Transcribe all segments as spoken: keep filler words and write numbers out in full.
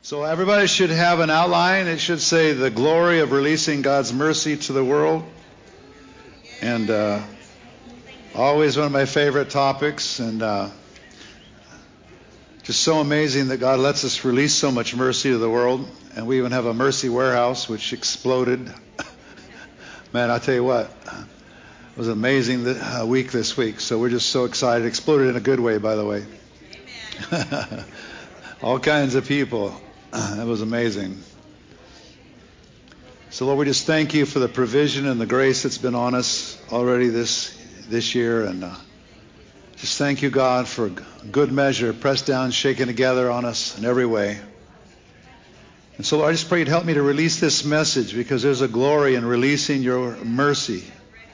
So everybody should have an outline. It should say the glory of releasing God's mercy to the world. And uh, always one of my favorite topics. And uh, just so amazing that God lets us release so much mercy to the world. And we even have a mercy warehouse which exploded. Man, I'll tell you what. It was an amazing uh, week this week. So we're just so excited. It exploded in a good way, by the way. Amen. All kinds of people. That was amazing. So Lord, we just thank you for the provision and the grace that's been on us already this this year. And uh, just thank you, God, for good measure, pressed down, shaken together on us in every way. And so Lord, I just pray you'd help me to release this message, because there's a glory in releasing your mercy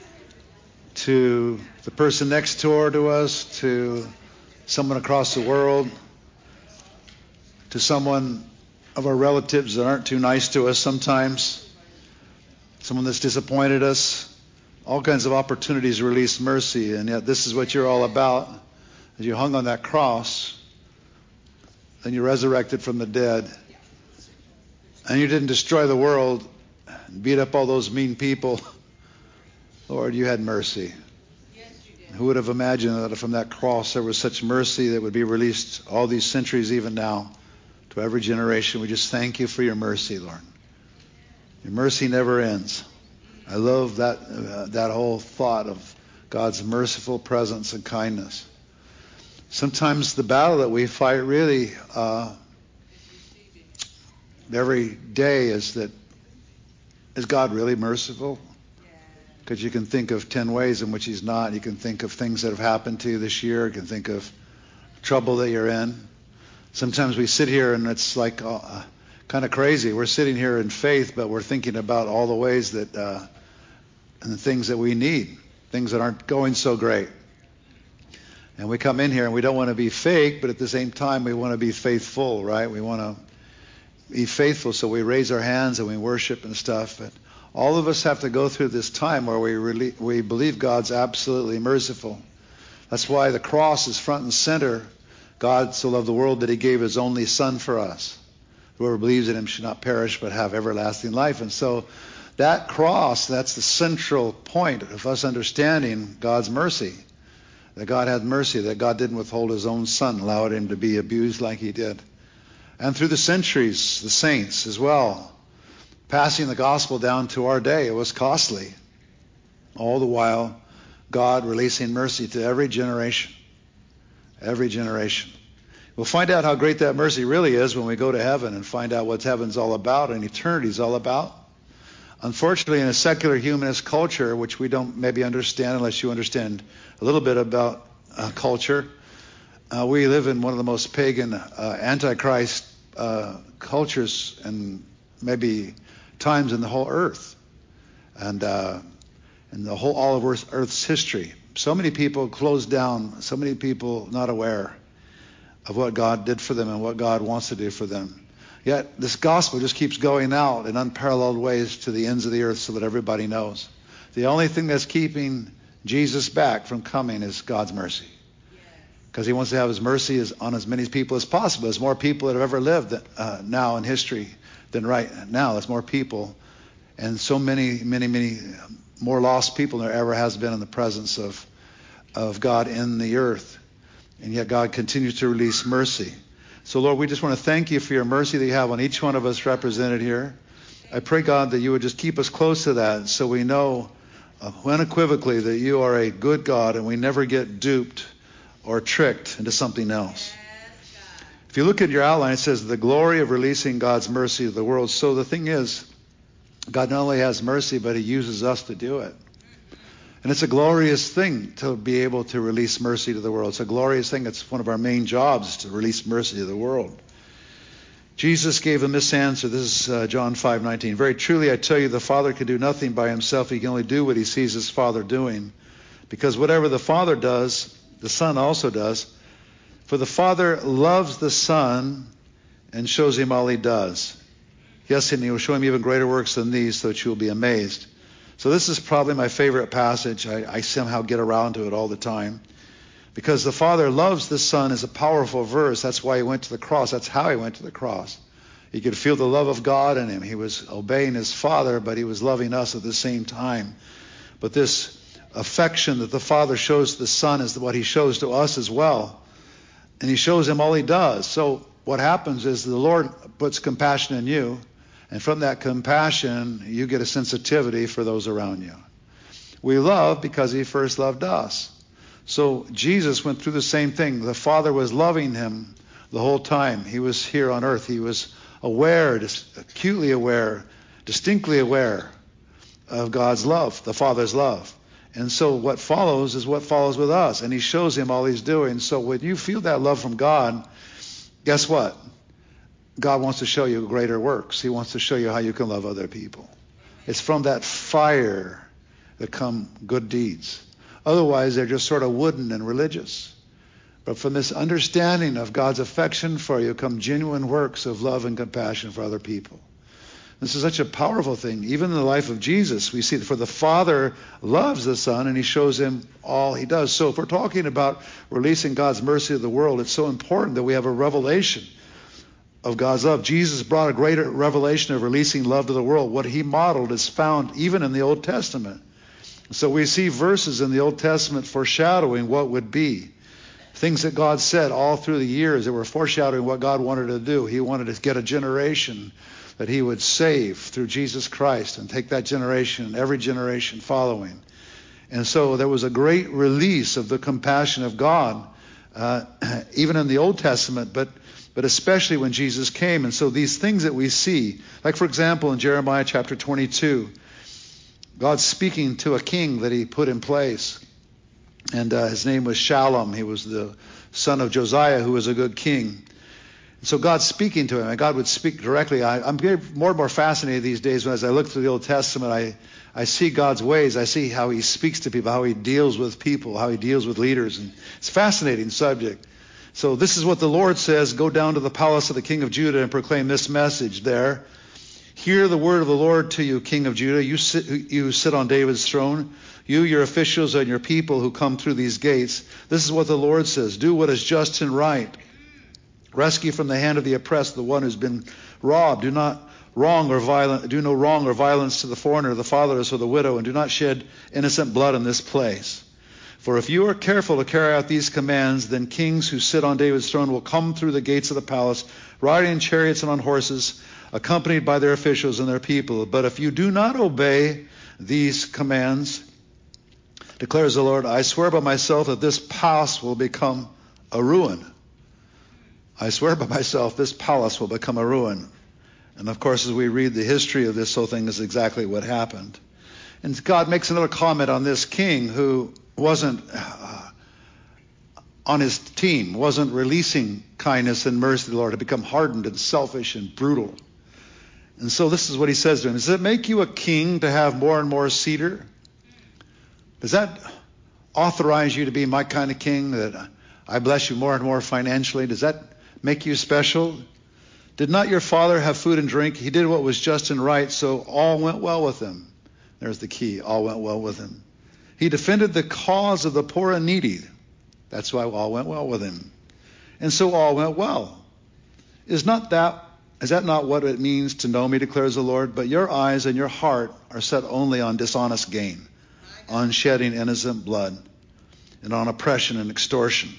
to the person next door to us, to someone across the world, to someone of our relatives that aren't too nice to us sometimes, someone that's disappointed us, all kinds of opportunities to release mercy. And yet this is what you're all about. As you hung on that cross, then you resurrected from the dead, and you didn't destroy the world and beat up all those mean people. Lord, you had mercy. Who would have imagined that from that cross there was such mercy that would be released all these centuries, even now, to every generation? We just thank you for your mercy, Lord. Your mercy never ends. I love that uh, that whole thought of God's merciful presence and kindness. Sometimes the battle that we fight really uh, every day is that, is God really merciful? Because you can think of ten ways in which he's not. You can think of things that have happened to you this year. You can think of trouble that you're in. Sometimes we sit here and it's like uh, kind of crazy. We're sitting here in faith, but we're thinking about all the ways that uh, and the things that we need, things that aren't going so great. And we come in here and we don't want to be fake, but at the same time we want to be faithful, right? We want to be faithful, so we raise our hands and we worship and stuff. But all of us have to go through this time where we really, we believe God's absolutely merciful. That's why the cross is front and center. God so loved the world that he gave his only son for us. Whoever believes in him should not perish but have everlasting life. And so that cross, that's the central point of us understanding God's mercy. That God had mercy, that God didn't withhold his own son, allowed him to be abused like he did. And through the centuries, the saints as well, passing the gospel down to our day, it was costly. All the while, God releasing mercy to every generation. Every generation. We'll find out how great that mercy really is when we go to heaven and find out what heaven's all about and eternity's all about. Unfortunately, in a secular humanist culture, which we don't maybe understand unless you understand a little bit about uh, culture, uh, we live in one of the most pagan, uh, antichrist uh, cultures and maybe times in the whole earth, and uh, in the whole all of Earth's, Earth's history. So many people closed down, so many people not aware of what God did for them and what God wants to do for them. Yet this gospel just keeps going out in unparalleled ways to the ends of the earth so that everybody knows. The only thing that's keeping Jesus back from coming is God's mercy. Because he wants to have his mercy on as many people as possible. There's more people that have ever lived uh, now in history than right now. There's more people, and so many, many, many more lost people than there ever has been in the presence of, of God in the earth. And yet God continues to release mercy. So Lord, we just want to thank you for your mercy that you have on each one of us represented here. I pray, God, that you would just keep us close to that so we know uh, unequivocally that you are a good God and we never get duped or tricked into something else. If you look at your outline, it says the glory of releasing God's mercy to the world. So the thing is, God not only has mercy, but he uses us to do it. And it's a glorious thing to be able to release mercy to the world. It's a glorious thing. It's one of our main jobs, to release mercy to the world. Jesus gave him this answer. This is uh, John five nineteen. Very truly I tell you, the Father can do nothing by himself. He can only do what he sees his Father doing. Because whatever the Father does, the Son also does. For the Father loves the Son and shows him all he does. Yes, and he will show him even greater works than these, so that you will be amazed. So this is probably my favorite passage. I, I somehow get around to it all the time. Because the Father loves the Son is a powerful verse. That's why he went to the cross. That's how he went to the cross. He could feel the love of God in him. He was obeying his Father, but he was loving us at the same time. But this affection that the Father shows to the Son is what he shows to us as well. And he shows him all he does. So what happens is the Lord puts compassion in you, and from that compassion, you get a sensitivity for those around you. We love because he first loved us. So Jesus went through the same thing. The Father was loving him the whole time he was here on earth. He was aware, acutely aware, distinctly aware of God's love, the Father's love. And so what follows is what follows with us. And he shows him all he's doing. So when you feel that love from God, guess what? God wants to show you greater works. He wants to show you how you can love other people. It's from that fire that come good deeds. Otherwise, they're just sort of wooden and religious. But from this understanding of God's affection for you come genuine works of love and compassion for other people. This is such a powerful thing. Even in the life of Jesus, we see that for the Father loves the Son, and he shows him all he does. So if we're talking about releasing God's mercy to the world, it's so important that we have a revelation of God's love. Jesus brought a greater revelation of releasing love to the world. What he modeled is found even in the Old Testament. So we see verses in the Old Testament foreshadowing what would be. Things that God said all through the years that were foreshadowing what God wanted to do. He wanted to get a generation that he would save through Jesus Christ and take that generation and every generation following. And so there was a great release of the compassion of God, uh, even in the Old Testament, but but especially when Jesus came. And so these things that we see, like for example in Jeremiah chapter twenty-two, God's speaking to a king that he put in place. And uh, his name was Shallum. He was the son of Josiah, who was a good king. So God's speaking to him, and God would speak directly. I, I'm more and more fascinated these days when as I look through the Old Testament, I, I see God's ways. I see how he speaks to people, how he deals with people, how he deals with leaders. And it's a fascinating subject. So this is what the Lord says. Go down to the palace of the king of Judah and proclaim this message there. Hear the word of the Lord to you, king of Judah. You sit, you sit on David's throne. You, your officials, and your people who come through these gates. This is what the Lord says. Do what is just and right. Rescue from the hand of the oppressed the one who's been robbed. Do not wrong or violent, do no wrong or violence to the foreigner, the fatherless, or the widow, and do not shed innocent blood in this place. For if you are careful to carry out these commands, then kings who sit on David's throne will come through the gates of the palace, riding in chariots and on horses, accompanied by their officials and their people. But if you do not obey these commands, declares the Lord, I swear by myself that this palace will become a ruin. I swear by myself this palace will become a ruin. And of course, as we read the history of this whole thing, is exactly what happened. And God makes another comment on this king who wasn't uh, on his team, wasn't releasing kindness and mercy to the Lord, had become hardened and selfish and brutal. And so this is what he says to him. Does it make you a king to have more and more cedar? Does that authorize you to be my kind of king, that I bless you more and more financially? Does that make you special? Did not your father have food and drink? He did what was just and right, so all went well with him. There's the key. All went well with him. He defended the cause of the poor and needy. That's why all went well with him. And so all went well. Is not that, is that not what it means to know me, declares the Lord? But your eyes and your heart are set only on dishonest gain, on shedding innocent blood, and on oppression and extortion.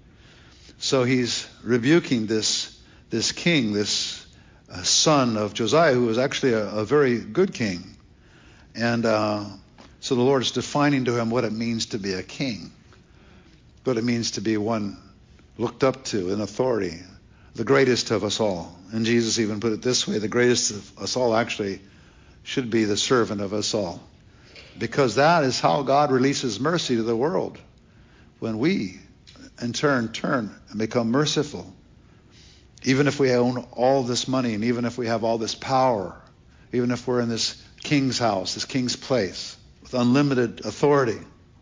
So he's rebuking this, this king, this uh, son of Josiah, who was actually a, a very good king. And uh, so the Lord is defining to him what it means to be a king, what it means to be one looked up to in authority, the greatest of us all. And Jesus even put it this way, the greatest of us all actually should be the servant of us all. Because that is how God releases mercy to the world. When we, in turn, turn and become merciful. Even if we own all this money, and even if we have all this power, even if we're in this king's house, this king's place, with unlimited authority.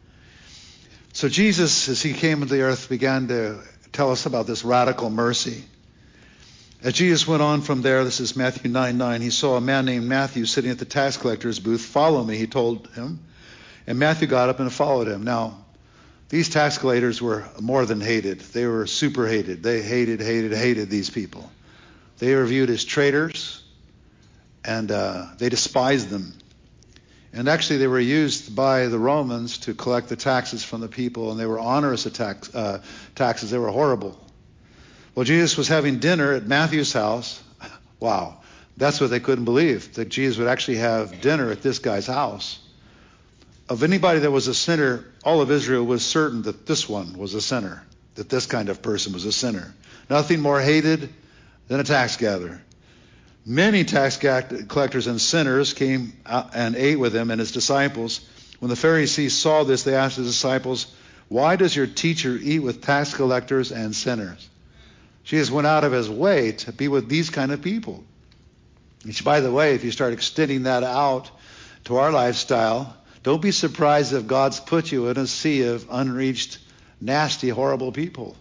So Jesus, as he came into the earth, began to tell us about this radical mercy. As Jesus went on from there, this is Matthew nine nine, he saw a man named Matthew sitting at the tax collector's booth. Follow me, he told him. And Matthew got up and followed him. Now, these tax collectors were more than hated. They were super hated. They hated, hated, hated these people. They were viewed as traitors, and uh, they despised them. And actually, they were used by the Romans to collect the taxes from the people, and they were onerous tax, uh, taxes. They were horrible. Well, Jesus was having dinner at Matthew's house. Wow, that's what they couldn't believe, that Jesus would actually have dinner at this guy's house. Of anybody that was a sinner, all of Israel was certain that this one was a sinner, that this kind of person was a sinner. Nothing more hated than a tax gatherer. Many tax collectors and sinners came and ate with him and his disciples. When the Pharisees saw this, they asked his disciples, "Why does your teacher eat with tax collectors and sinners?" Jesus went out of his way to be with these kind of people. Which, by the way, if you start extending that out to our lifestyle, don't be surprised if God's put you in a sea of unreached, nasty, horrible people.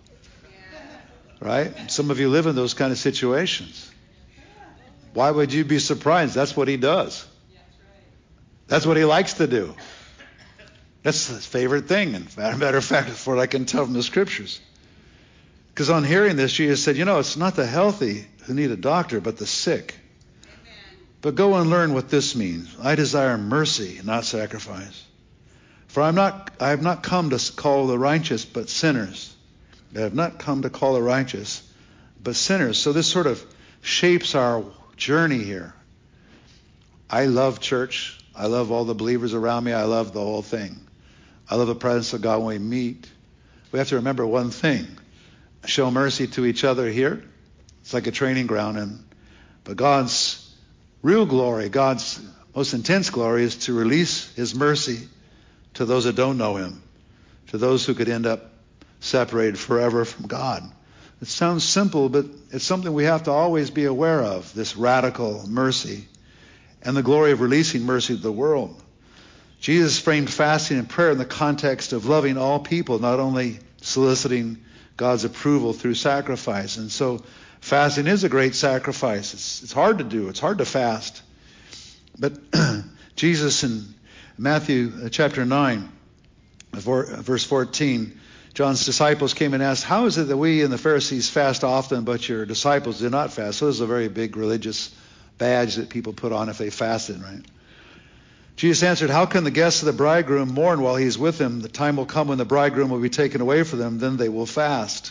Right? Some of you live in those kind of situations. Why would you be surprised? That's what he does. That's what he likes to do. That's his favorite thing. And as a matter of fact, for what I can tell from the scriptures. Because on hearing this, Jesus said, you know, it's not the healthy who need a doctor, but the sick. Amen. But go and learn what this means. I desire mercy, not sacrifice. For I'm not, I have not come to call the righteous, but sinners. I have not come to call the righteous, but sinners. So this sort of shapes our journey here. I love church. I love all the believers around me. I love the whole thing. I love the presence of God when we meet. We have to remember one thing. Show mercy to each other here. It's like a training ground. And but God's real glory, God's most intense glory, is to release his mercy to those that don't know him, to those who could end up separated forever from God. It sounds simple, but it's something we have to always be aware of, this radical mercy and the glory of releasing mercy to the world. Jesus framed fasting and prayer in the context of loving all people, not only soliciting God's approval through sacrifice. And so fasting is a great sacrifice. It's, it's hard to do. It's hard to fast. But Jesus in Matthew chapter nine, verse fourteen, John's disciples came and asked, how is it that we and the Pharisees fast often, but your disciples do not fast? So this is a very big religious badge that people put on if they fasted, right? Jesus answered, how can the guests of the bridegroom mourn while he is with them? The time will come when the bridegroom will be taken away from them, then they will fast.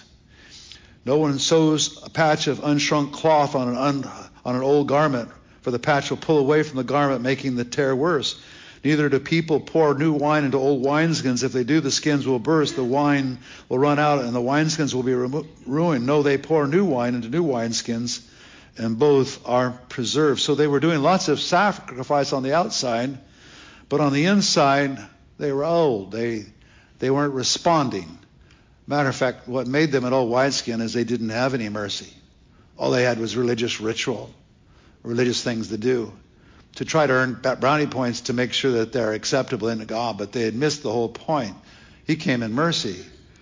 No one sews a patch of unshrunk cloth on an, un, on an old garment, for the patch will pull away from the garment, making the tear worse. Neither do people pour new wine into old wineskins. If they do, the skins will burst, the wine will run out, and the wineskins will be remo- ruined. No, they pour new wine into new wineskins, and both are preserved. So they were doing lots of sacrifice on the outside, but on the inside, they were old. They they weren't responding. Matter of fact, what made them an old wineskin is they didn't have any mercy. All they had was religious ritual, religious things to do, to try to earn brownie points to make sure that they're acceptable in God, but they had missed the whole point. He came in mercy.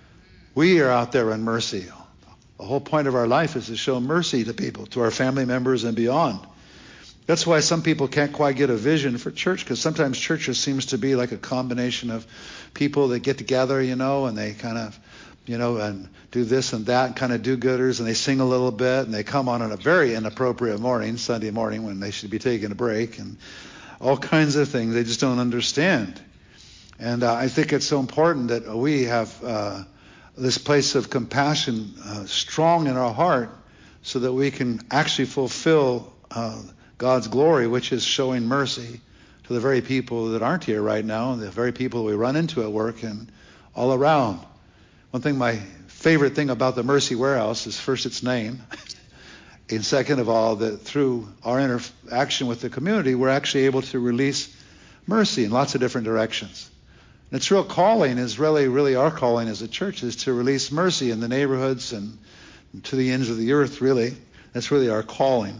We are out there in mercy. The whole point of our life is to show mercy to people, to our family members and beyond. That's why some people can't quite get a vision for church, because sometimes church just seems to be like a combination of people that get together, you know, and they kind of, you know, and do this and that, kind of do-gooders, and they sing a little bit, and they come on a very inappropriate morning, Sunday morning, when they should be taking a break, and all kinds of things they just don't understand. And uh, I think it's so important that we have uh, this place of compassion uh, strong in our heart so that we can actually fulfill uh, God's glory, which is showing mercy to the very people that aren't here right now, and the very people we run into at work and all around. One thing, my favorite thing about the Mercy Warehouse is, first, its name. And second of all, that through our interaction with the community, we're actually able to release mercy in lots of different directions. And its real calling is really, really our calling as a church is to release mercy in the neighborhoods and to the ends of the earth, really. That's really our calling.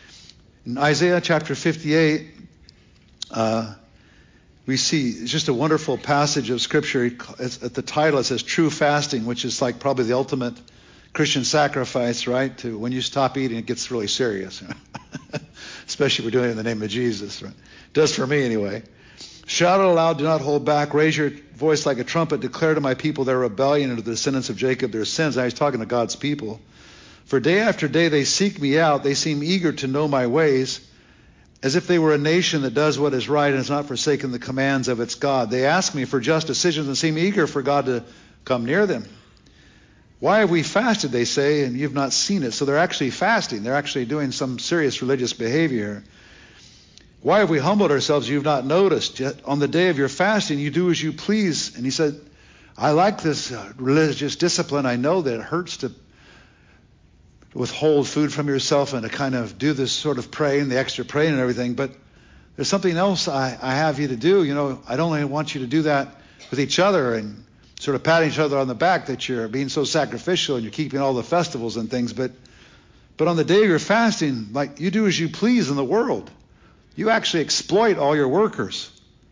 In Isaiah chapter fifty-eight, uh, we see it's just a wonderful passage of Scripture. It's, at the title, it says true fasting, which is like probably the ultimate Christian sacrifice, right? To when you stop eating, it gets really serious. You know? Especially if we're doing it in the name of Jesus. Right? It does for me anyway. Shout it aloud, do not hold back. Raise your voice like a trumpet. Declare to my people their rebellion and to the descendants of Jacob their sins. Now he's talking to God's people. For day after day they seek me out. They seem eager to know my ways, as if they were a nation that does what is right and has not forsaken the commands of its God. They ask me for just decisions and seem eager for God to come near them. Why have we fasted, they say, and you've not seen it? So they're actually fasting. They're actually doing some serious religious behavior. Why have we humbled ourselves? You've not noticed. Yet on the day of your fasting, you do as you please. And he said, I like this uh, religious discipline. I know that it hurts to withhold food from yourself and to kind of do this sort of praying, the extra praying and everything. But there's something else I, I have you to do. You know, I don't only want you to do that with each other and sort of patting each other on the back that you're being so sacrificial and you're keeping all the festivals and things. But but on the day of your fasting, like, you do as you please in the world. You actually exploit all your workers.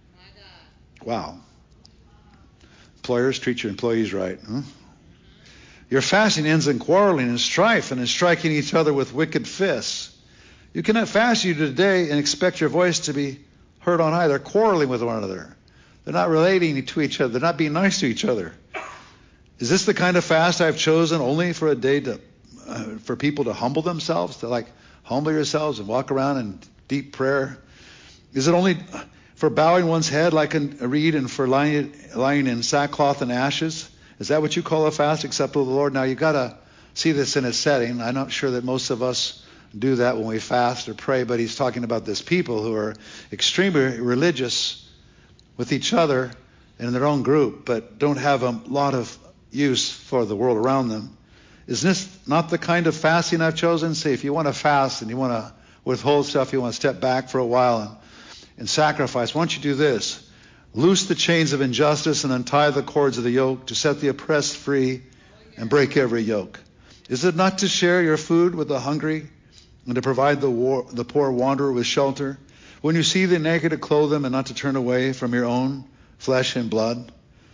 Wow. Employers, treat your employees right. Huh? Your fasting ends in quarreling and strife and in striking each other with wicked fists. You cannot fast you today and expect your voice to be heard on high. They're quarreling with one another. They're not relating to each other. They're not being nice to each other. Is this the kind of fast I've chosen only for a day to, uh, for people to humble themselves, to like humble yourselves and walk around in deep prayer? Is it only for bowing one's head like a reed and for lying, lying in sackcloth and ashes? Is that what you call a fast acceptable to the Lord? Now, you've got to see this in a setting. I'm not sure that most of us do that when we fast or pray, but he's talking about this people who are extremely religious with each other and in their own group, but don't have a lot of use for the world around them. Is this not the kind of fasting I've chosen? See, if you want to fast and you want to withhold stuff, you want to step back for a while and, and sacrifice, why don't you do this? Loose the chains of injustice and untie the cords of the yoke, to set the oppressed free and break every yoke. Is it not to share your food with the hungry and to provide the, war, the poor wanderer with shelter? When you see the naked, to clothe them and not to turn away from your own flesh and blood?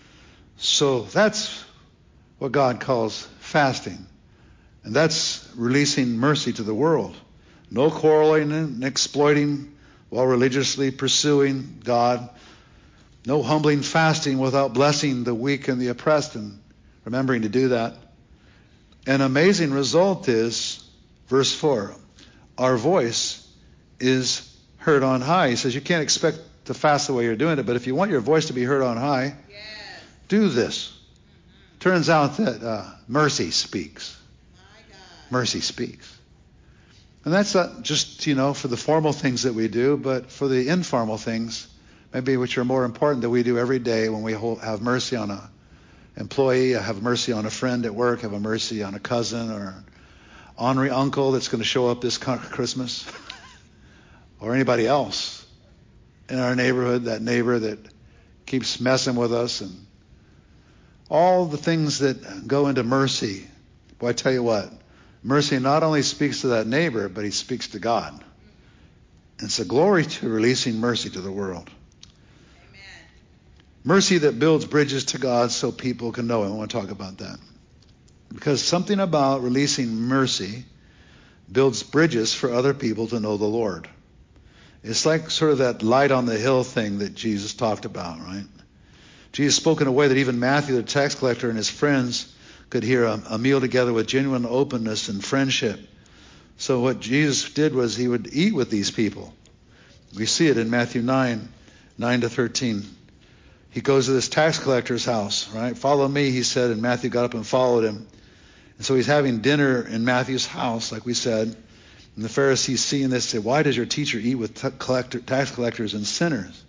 So that's what God calls fasting. And that's releasing mercy to the world. No quarreling and exploiting while religiously pursuing God. No humbling fasting without blessing the weak and the oppressed and remembering to do that. An amazing result is, verse four, our voice is heard on high. He says you can't expect to fast the way you're doing it, but if you want your voice to be heard on high, yes, do this. Mm-hmm. Turns out that uh, mercy speaks. Mercy speaks. And that's not just, you know, for the formal things that we do, but for the informal things, maybe which are more important, that we do every day when we hold, have mercy on an employee, have mercy on a friend at work, have a mercy on a cousin or an honorary uncle that's going to show up this Christmas, or anybody else in our neighborhood, that neighbor that keeps messing with us, and all the things that go into mercy. Boy, I tell you what, mercy not only speaks to that neighbor, but he speaks to God. And it's a glory to releasing mercy to the world. Amen. Mercy that builds bridges to God so people can know him. I want to talk about that. Because something about releasing mercy builds bridges for other people to know the Lord. It's like sort of that light on the hill thing that Jesus talked about, right? Jesus spoke in a way that even Matthew, the tax collector, and his friends could hear a, a meal together with genuine openness and friendship. So what Jesus did was he would eat with these people. We see it in Matthew nine, nine to thirteen. He goes to this tax collector's house, right? Follow me, he said, and Matthew got up and followed him. And so he's having dinner in Matthew's house, like we said. And the Pharisees, seeing this, say, why does your teacher eat with t- collector, tax collectors and sinners?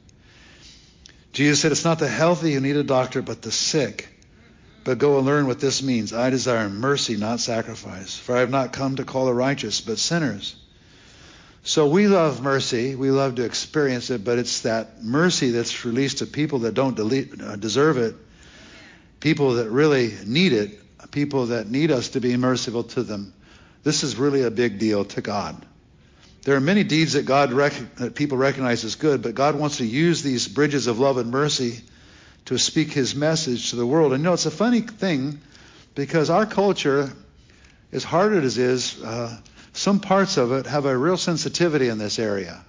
Jesus said, it's not the healthy who need a doctor, but the sick. But go and learn what this means. I desire mercy, not sacrifice. For I have not come to call the righteous, but sinners. So we love mercy. We love to experience it, but it's that mercy that's released to people that don't delete, uh, deserve it, people that really need it, people that need us to be merciful to them. This is really a big deal to God. There are many deeds that God rec- that people recognize as good, but God wants to use these bridges of love and mercy to speak his message to the world. And you know, it's a funny thing, because our culture, as hard as it is, uh, some parts of it have a real sensitivity in this area.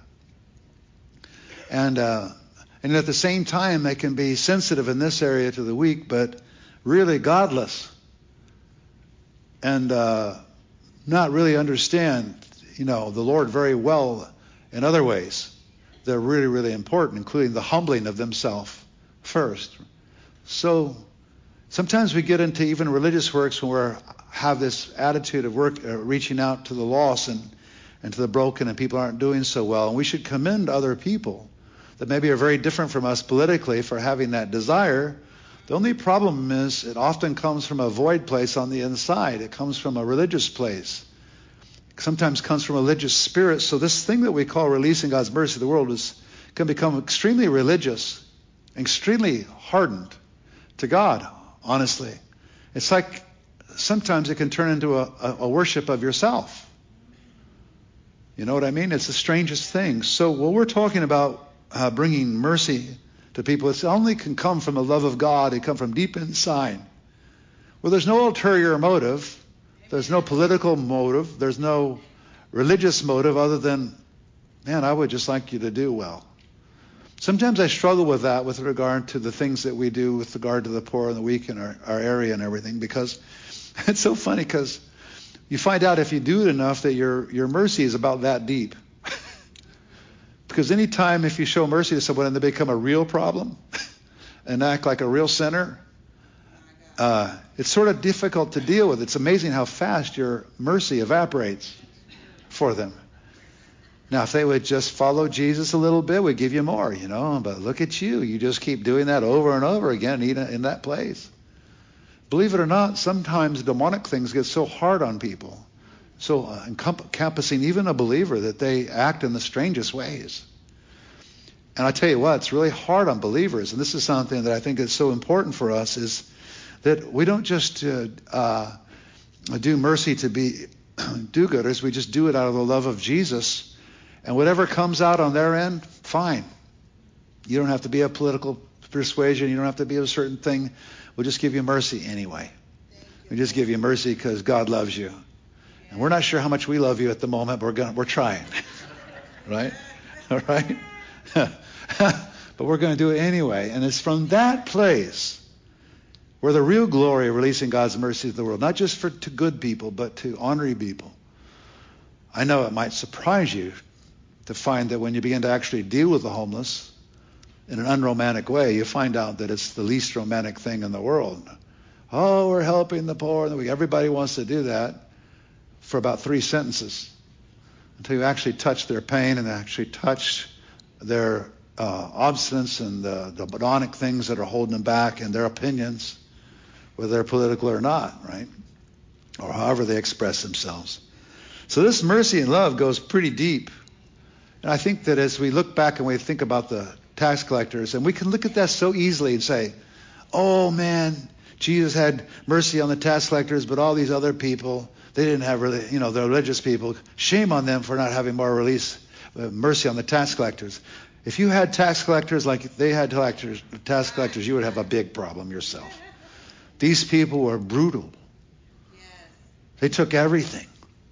And uh, and at the same time, they can be sensitive in this area to the weak, but really godless. And uh, not really understand, you know, the Lord very well in other ways. They're really, really important, including the humbling of themselves first. So sometimes we get into even religious works when we have this attitude of work, uh, reaching out to the lost and, and to the broken, and people aren't doing so well. And we should commend other people that maybe are very different from us politically for having that desire. The only problem is it often comes from a void place on the inside. It comes from a religious place. It sometimes comes from a religious spirit. So this thing that we call releasing God's mercy to the world is can become extremely religious, extremely hardened to God, honestly. It's like sometimes it can turn into a, a, a worship of yourself. You know what I mean? It's the strangest thing. So when we're talking about uh, bringing mercy to people, it only can come from the love of God. It come from deep inside. Well, there's no ulterior motive. There's no political motive. There's no religious motive other than, man, I would just like you to do well. Sometimes I struggle with that with regard to the things that we do with regard to the poor and the weak in our, our area and everything, because it's so funny because you find out if you do it enough that your, your mercy is about that deep. Because any time if you show mercy to someone and they become a real problem and act like a real sinner, uh, it's sort of difficult to deal with. It's amazing how fast your mercy evaporates for them. Now, if they would just follow Jesus a little bit, we'd give you more, you know. But look at you. You just keep doing that over and over again in that place. Believe it or not, sometimes demonic things get so hard on people, so uh, encompassing even a believer, that they act in the strangest ways. And I tell you what, it's really hard on believers. And this is something that I think is so important for us, is that we don't just uh, uh, do mercy to be do-gooders. We just do it out of the love of Jesus. And whatever comes out on their end, fine. You don't have to be a political persuasion. You don't have to be a certain thing. We'll just give you mercy anyway. We just give you mercy because God loves you. And we're not sure how much we love you at the moment, but we're gonna, we're trying. Right? All right? But we're going to do it anyway. And it's from that place where the real glory of releasing God's mercy to the world, not just for to good people, but to ornery people. I know it might surprise you to find that when you begin to actually deal with the homeless in an unromantic way, you find out that it's the least romantic thing in the world. Oh, we're helping the poor. Everybody wants to do that for about three sentences until you actually touch their pain and actually touch their uh, obstinance and the, the demonic things that are holding them back and their opinions, whether they're political or not, right? Or however they express themselves. So this mercy and love goes pretty deep. And I think that as we look back and we think about the tax collectors, and we can look at that so easily and say, oh man, Jesus had mercy on the tax collectors, but all these other people, they didn't have really, you know, the religious people. Shame on them for not having more release, uh, mercy on the tax collectors. If you had tax collectors like they had collectors, tax collectors, you would have a big problem yourself. These people were brutal. They took everything.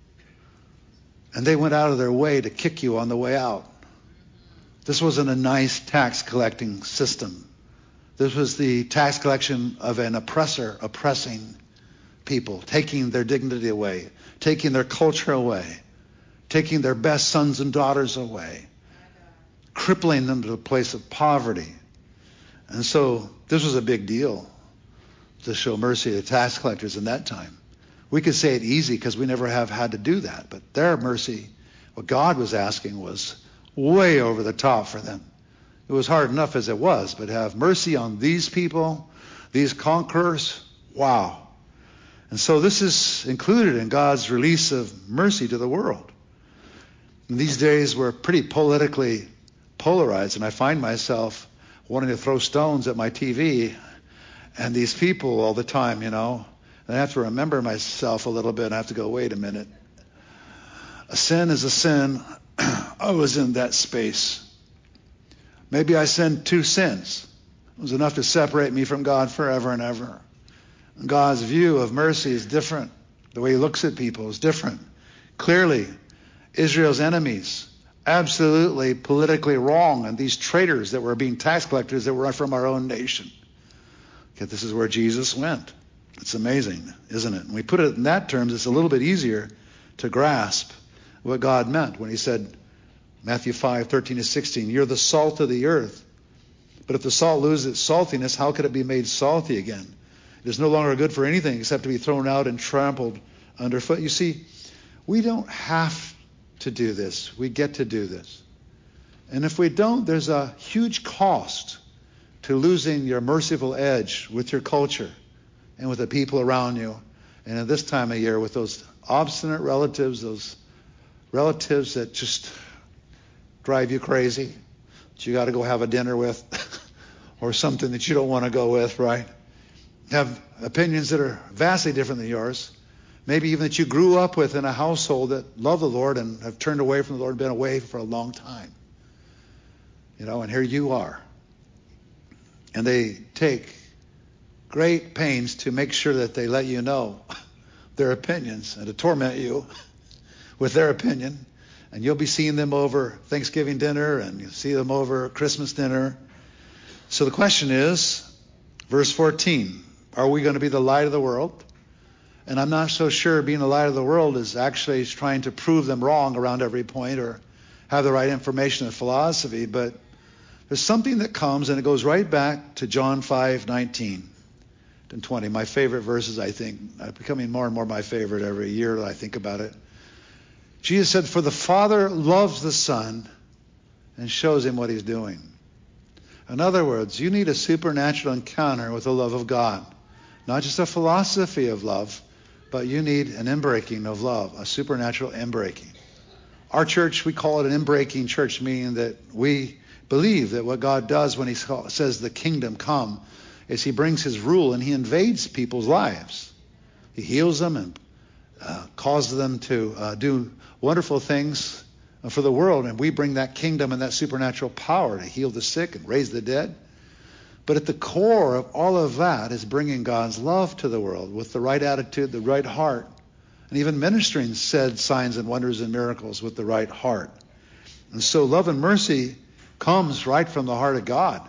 And they went out of their way to kick you on the way out. This wasn't a nice tax collecting system. This was the tax collection of an oppressor oppressing people, taking their dignity away, taking their culture away, taking their best sons and daughters away, crippling them to a place of poverty. And so this was a big deal to show mercy to tax collectors in that time. We could say it easy because we never have had to do that. But their mercy, what God was asking, was way over the top for them. It was hard enough as it was, but have mercy on these people, these conquerors, wow. And so this is included in God's release of mercy to the world. In these days we're pretty politically polarized, and I find myself wanting to throw stones at my T V and these people all the time, you know. And I have to remember myself a little bit. I have to go, wait a minute. A sin is a sin. I was in that space. Maybe I sinned two sins. It was enough to separate me from God forever and ever. And God's view of mercy is different. The way he looks at people is different. Clearly, Israel's enemies, absolutely politically wrong, and these traitors that were being tax collectors that were from our own nation. Yet this is where Jesus went. It's amazing, isn't it? When we put it in that terms, it's a little bit easier to grasp what God meant when he said, Matthew five, thirteen to sixteen, you're the salt of the earth. But if the salt loses its saltiness, how could it be made salty again? It is no longer good for anything except to be thrown out and trampled underfoot. You see, we don't have to do this. We get to do this. And if we don't, there's a huge cost to losing your merciful edge with your culture and with the people around you. And at this time of year, with those obstinate relatives, those relatives that just drive you crazy, that you got to go have a dinner with, or something that you don't want to go with, right? Have opinions that are vastly different than yours. Maybe even that you grew up with in a household that love the Lord and have turned away from the Lord and been away for a long time. You know, and here you are. And they take great pains to make sure that they let you know their opinions and to torment you with their opinion. And you'll be seeing them over Thanksgiving dinner and you'll see them over Christmas dinner. So the question is, verse fourteen, are we going to be the light of the world? And I'm not so sure being the light of the world is actually trying to prove them wrong around every point or have the right information and philosophy, but there's something that comes, and it goes right back to John five, nineteen and twenty. My favorite verses, I think, are becoming more and more my favorite every year that I think about it. Jesus said, for the Father loves the Son and shows him what he's doing. In other words, you need a supernatural encounter with the love of God. Not just a philosophy of love, but you need an inbreaking of love, a supernatural inbreaking. Our church, we call it an inbreaking church, meaning that we believe that what God does when he says the kingdom come is he brings his rule and he invades people's lives. He heals them and uh, causes them to uh, do wonderful things for the world. And we bring that kingdom and that supernatural power to heal the sick and raise the dead. But at the core of all of that is bringing God's love to the world with the right attitude, the right heart, and even ministering said signs and wonders and miracles with the right heart. And so love and mercy comes right from the heart of God.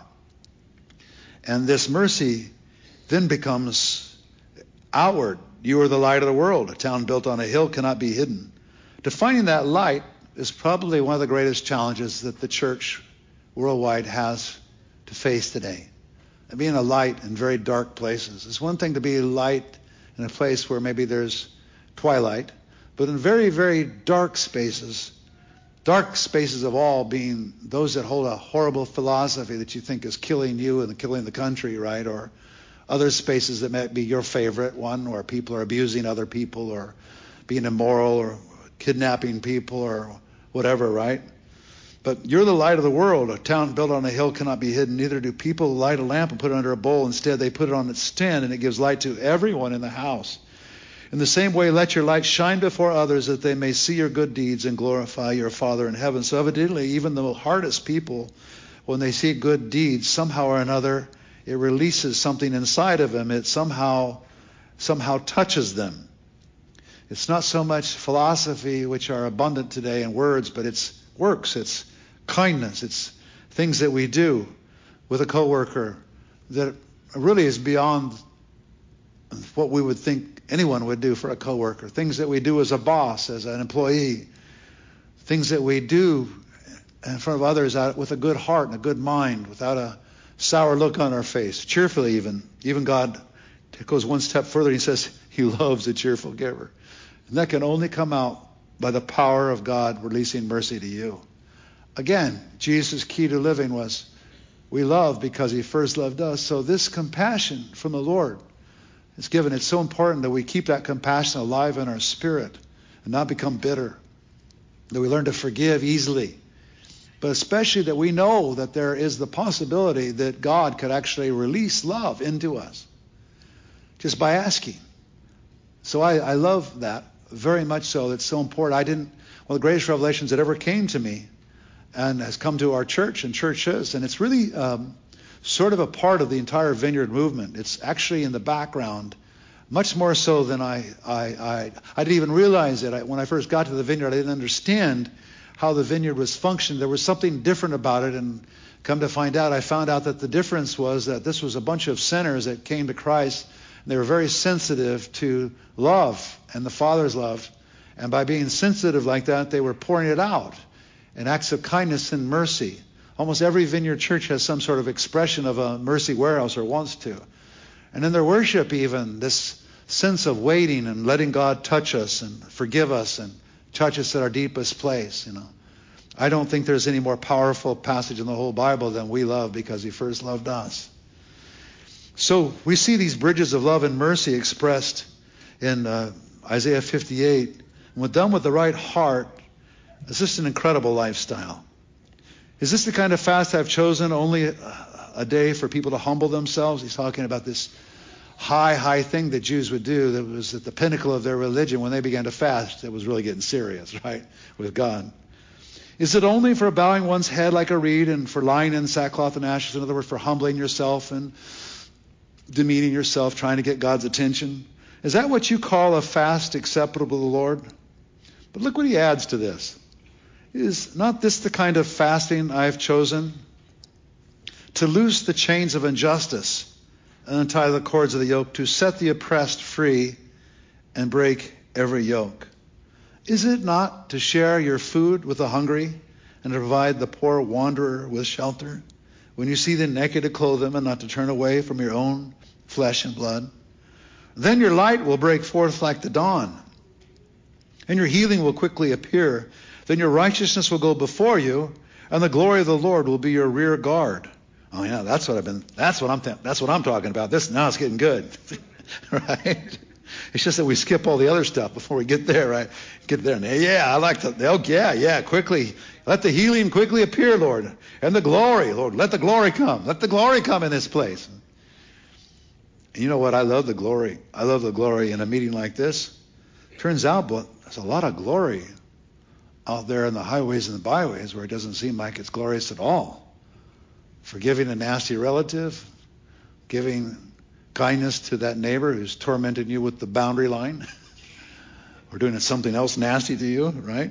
And this mercy then becomes outward. You are the light of the world. A town built on a hill cannot be hidden. Defining that light is probably one of the greatest challenges that the church worldwide has to face today. And being a light in very dark places. It's one thing to be a light in a place where maybe there's twilight, but in very, very dark spaces, dark spaces of all being those that hold a horrible philosophy that you think is killing you and killing the country, right? Or other spaces that might be your favorite one, where people are abusing other people or being immoral or kidnapping people or whatever, right? But you're the light of the world. A town built on a hill cannot be hidden. Neither do people light a lamp and put it under a bowl. Instead, they put it on its stand, and it gives light to everyone in the house. In the same way, let your light shine before others that they may see your good deeds and glorify your Father in heaven. So evidently, even the hardest people, when they see good deeds, somehow or another, it releases something inside of them. It somehow, somehow touches them. It's not so much philosophy, which are abundant today in words, but it's works. It's kindness. It's things that we do with a coworker that really is beyond what we would think anyone would do for a coworker. Things that we do as a boss, as an employee. Things that we do in front of others with a good heart and a good mind, without a sour look on our face, cheerfully even. Even God goes one step further. He says he loves a cheerful giver. And that can only come out by the power of God releasing mercy to you. Again, Jesus' key to living was, we love because he first loved us. So this compassion from the Lord is given. It's so important that we keep that compassion alive in our spirit and not become bitter. That we learn to forgive easily. But especially that we know that there is the possibility that God could actually release love into us just by asking. So I, I love that very much so. It's so important. I didn't, one of the greatest revelations that ever came to me and has come to our church and churches, and it's really um, sort of a part of the entire Vineyard movement. It's actually in the background, much more so than I I I, I didn't even realize it. I, when I first got to the Vineyard, I didn't understand how the Vineyard was functioning. There was something different about it, and come to find out, I found out that the difference was that this was a bunch of sinners that came to Christ, and they were very sensitive to love and the Father's love, And by being sensitive like that, they were pouring it out in acts of kindness and mercy. Almost every Vineyard church has some sort of expression of a mercy warehouse or wants to. And in their worship even, this sense of waiting and letting God touch us and forgive us and touch us at our deepest place, you know. I don't think there's any more powerful passage in the whole Bible than we love because he first loved us. So we see these bridges of love and mercy expressed in uh, Isaiah fifty-eight. When done with the right heart, is this an incredible lifestyle? Is this the kind of fast I've chosen, only a, a day for people to humble themselves? He's talking about this high, high thing that Jews would do that was at the pinnacle of their religion. When they began to fast, it was really getting serious, right, with God. Is it only for bowing one's head like a reed and for lying in sackcloth and ashes? In other words, for humbling yourself and demeaning yourself, trying to get God's attention? Is that what you call a fast acceptable to the Lord? But look what he adds to this. Is not this the kind of fasting I have chosen? To loose the chains of injustice and untie the cords of the yoke, to set the oppressed free and break every yoke. Is it not to share your food with the hungry and to provide the poor wanderer with shelter? When you see the naked, to clothe them and not to turn away from your own flesh and blood? Then your light will break forth like the dawn, and your healing will quickly appear. Then your righteousness will go before you, and the glory of the Lord will be your rear guard. Oh yeah, that's what I've been. That's what I'm. Th- that's what I'm talking about. This now it's getting good, right? It's just that we skip all the other stuff before we get there, right? Get there, and yeah, I like to. Oh yeah, yeah, quickly. Let the healing quickly appear, Lord, and the glory, Lord. Let the glory come. Let the glory come in this place. And you know what? I love the glory. I love the glory in a meeting like this. Turns out, but there's a lot of glory out there in the highways and the byways where it doesn't seem like it's glorious at all. Forgiving a nasty relative, giving kindness to that neighbor who's tormented you with the boundary line, or doing something else nasty to you, right?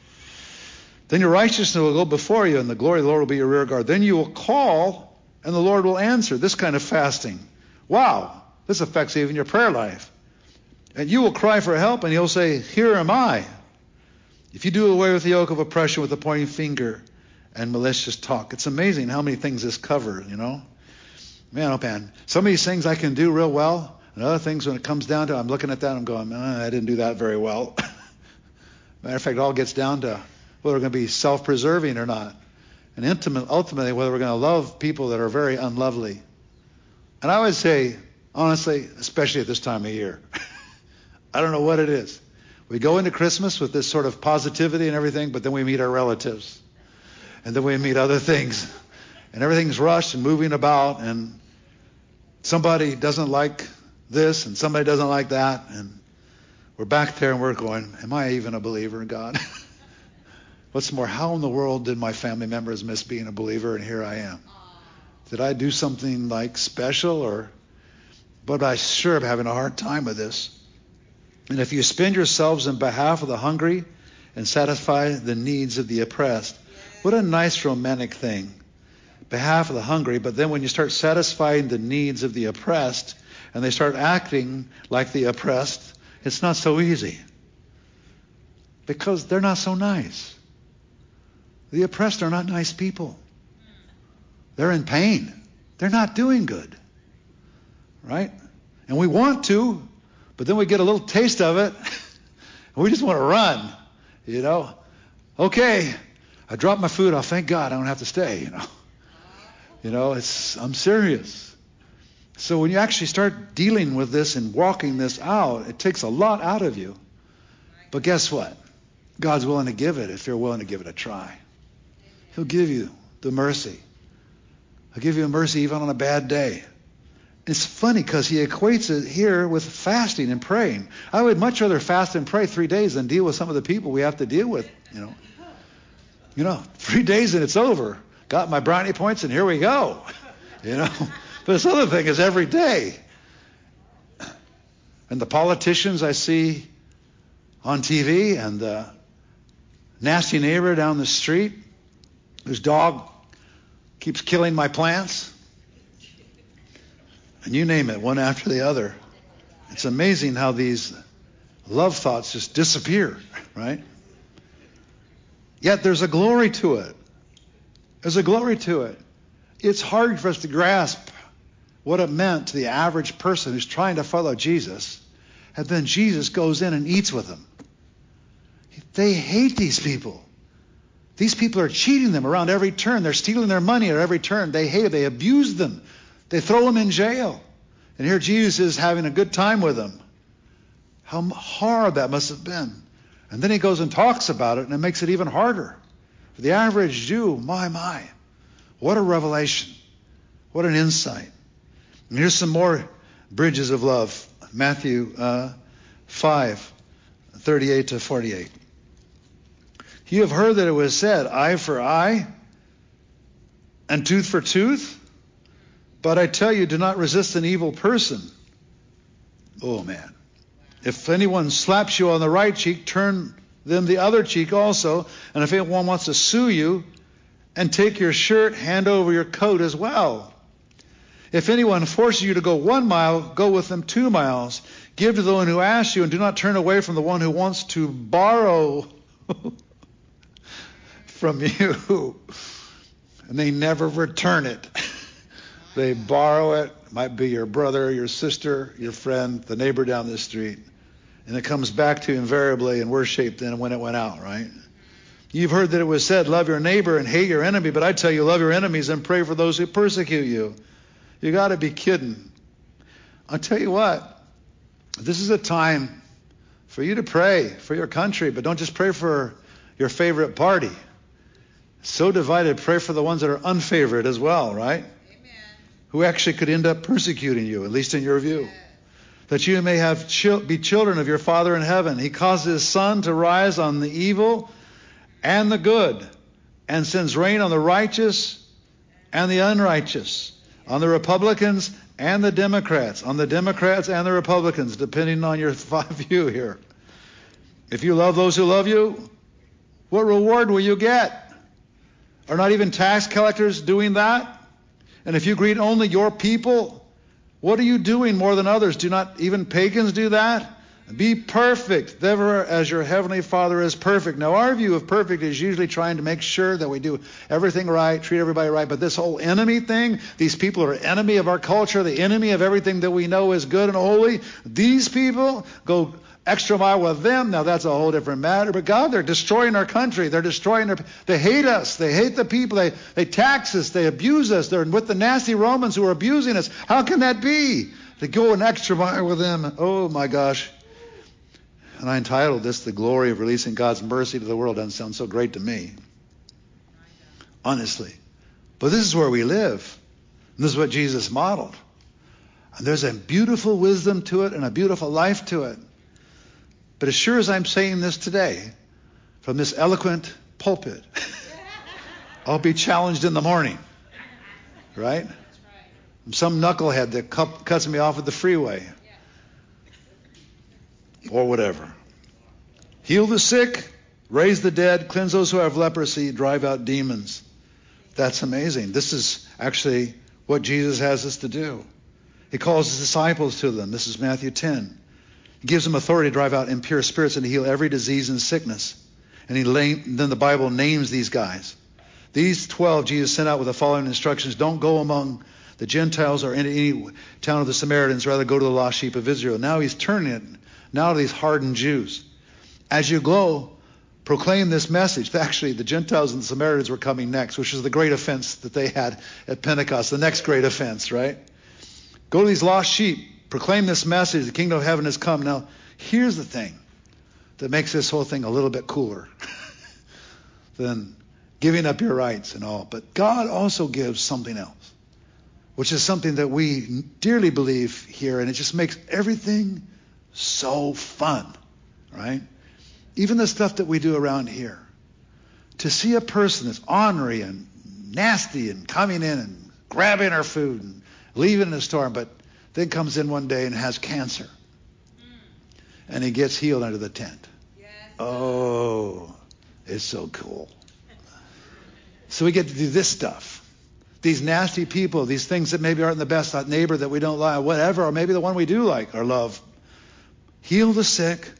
Then your righteousness will go before you, and the glory of the Lord will be your rear guard. Then you will call, and the Lord will answer. This kind of fasting. Wow, this affects even your prayer life. And you will cry for help, and he'll say, here am I. If you do away with the yoke of oppression with the pointing finger and malicious talk. It's amazing how many things this covers, you know. Man, oh man. Some of these things I can do real well, and other things when it comes down to, I'm looking at that and I'm going, oh, I didn't do that very well. Matter of fact, it all gets down to whether we're going to be self-preserving or not. And intimate, ultimately, whether we're going to love people that are very unlovely. And I would say, honestly, especially at this time of year, I don't know what it is. We go into Christmas with this sort of positivity and everything, but then we meet our relatives. And then we meet other things. And everything's rushed and moving about, and somebody doesn't like this, and somebody doesn't like that, and we're back there and we're going, am I even a believer in God? What's more, how in the world did my family members miss being a believer, and here I am? Did I do something like special, or? But I sure am having a hard time with this. And if you spend yourselves in behalf of the hungry and satisfy the needs of the oppressed, what a nice romantic thing. Behalf of the hungry, but then when you start satisfying the needs of the oppressed and they start acting like the oppressed, it's not so easy. Because they're not so nice. The oppressed are not nice people. They're in pain. They're not doing good. Right? And we want to, but then we get a little taste of it, and we just want to run, you know. Okay, I dropped my food. Oh, thank God I don't have to stay, you know. You know, it's I'm serious. So when you actually start dealing with this and walking this out, it takes a lot out of you. But guess what? God's willing to give it if you're willing to give it a try. He'll give you the mercy. He'll give you a mercy even on a bad day. It's funny because he equates it here with fasting and praying. I would much rather fast and pray three days than deal with some of the people we have to deal with, you know. You know, three days and it's over. Got my brownie points and here we go. You know. But this other thing is every day. And the politicians I see on T V and the nasty neighbor down the street whose dog keeps killing my plants. And you name it, one after the other. It's amazing how these love thoughts just disappear, right? Yet there's a glory to it. There's a glory to it. It's hard for us to grasp what it meant to the average person who's trying to follow Jesus, and then Jesus goes in and eats with them. They hate these people. These people are cheating them around every turn. They're stealing their money at every turn. They hate it. They abuse them. They throw them in jail. And here Jesus is having a good time with them. How hard that must have been. And then he goes and talks about it, and it makes it even harder. For the average Jew, my, my, what a revelation. What an insight. And here's some more bridges of love. Matthew uh, five, thirty-eight to forty-eight. You have heard that it was said, eye for eye and tooth for tooth. But I tell you, do not resist an evil person. Oh, man. If anyone slaps you on the right cheek, turn them the other cheek also. And if anyone wants to sue you and take your shirt, hand over your coat as well. If anyone forces you to go one mile, go with them two miles. Give to the one who asks you, and do not turn away from the one who wants to borrow from you. And they never return it. They borrow it. It might be your brother, your sister, your friend, the neighbor down the street. And it comes back to you invariably in worse shape than when it went out, right? You've heard that it was said, love your neighbor and hate your enemy. But I tell you, love your enemies and pray for those who persecute you. You got to be kidding. I'll tell you what. This is a time for you to pray for your country. But don't just pray for your favorite party. So divided, pray for the ones that are unfavored as well, right? Who actually could end up persecuting you, at least in your view. Yeah. That you may have chil- be children of your Father in heaven. He causes his sun to rise on the evil and the good, and sends rain on the righteous and the unrighteous, on the Republicans and the Democrats, on the Democrats and the Republicans, depending on your view here. If you love those who love you, what reward will you get? Are not even tax collectors doing that? And if you greet only your people, what are you doing more than others? Do not even pagans do that? Be perfect, ever as your heavenly Father is perfect. Now, our view of perfect is usually trying to make sure that we do everything right, treat everybody right. But this whole enemy thing, these people are enemy of our culture, the enemy of everything that we know is good and holy. These people go extra mile with them. Now, that's a whole different matter. But God, they're destroying our country. They're destroying our... They hate us. They hate the people. They, they tax us. They abuse us. They're with the nasty Romans who are abusing us. How can that be? To go an extra mile with them. Oh, my gosh. And I entitled this, The Glory of Releasing God's Mercy to the World. Doesn't sound so great to me. Honestly. But this is where we live. And this is what Jesus modeled. And there's a beautiful wisdom to it and a beautiful life to it. But as sure as I'm saying this today, from this eloquent pulpit, I'll be challenged in the morning. Right? From some knucklehead that cu- cuts me off at the freeway. Or whatever. Heal the sick, raise the dead, cleanse those who have leprosy, drive out demons. That's amazing. This is actually what Jesus has us to do. He calls his disciples to them. This is Matthew ten. He gives them authority to drive out impure spirits and to heal every disease and sickness. And he lay, then the Bible names these guys. These twelve Jesus sent out with the following instructions. Don't go among the Gentiles or in any town of the Samaritans. Rather, go to the lost sheep of Israel. Now he's turning it. Now to these hardened Jews. As you go, proclaim this message. Actually, the Gentiles and the Samaritans were coming next, which was the great offense that they had at Pentecost. The next great offense, right? Go to these lost sheep. Proclaim this message. The kingdom of heaven has come. Now, here's the thing that makes this whole thing a little bit cooler than giving up your rights and all. But God also gives something else, which is something that we dearly believe here, and it just makes everything so fun, right? Even the stuff that we do around here. To see a person that's ornery and nasty and coming in and grabbing our food and leaving the store, but then comes in one day and has cancer. And he gets healed under the tent. Yes. Oh, it's so cool. So we get to do this stuff. These nasty people, these things that maybe aren't the best, that neighbor that we don't like, whatever, or maybe the one we do like or love. Heal the sick,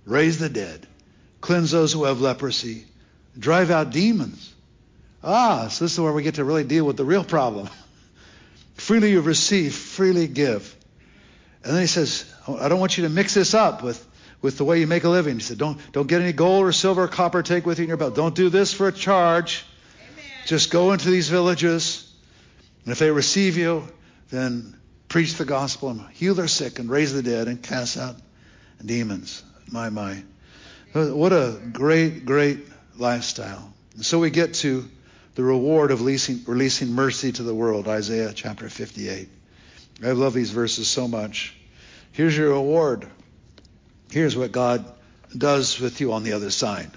raise the dead, cleanse those who have leprosy, drive out demons. Ah, so this is where we get to really deal with the real problem. Freely you receive, freely give. And then he says, I don't want you to mix this up with, with the way you make a living. He said, don't, don't get any gold or silver or copper take with you in your belt. Don't do this for a charge. Amen. Just go into these villages. And if they receive you, then preach the gospel and heal their sick and raise the dead and cast out demons. My, my. What a great, great lifestyle. And so we get to the reward of releasing, releasing mercy to the world, Isaiah chapter fifty-eight. I love these verses so much. Here's your reward. Here's what God does with you on the other side.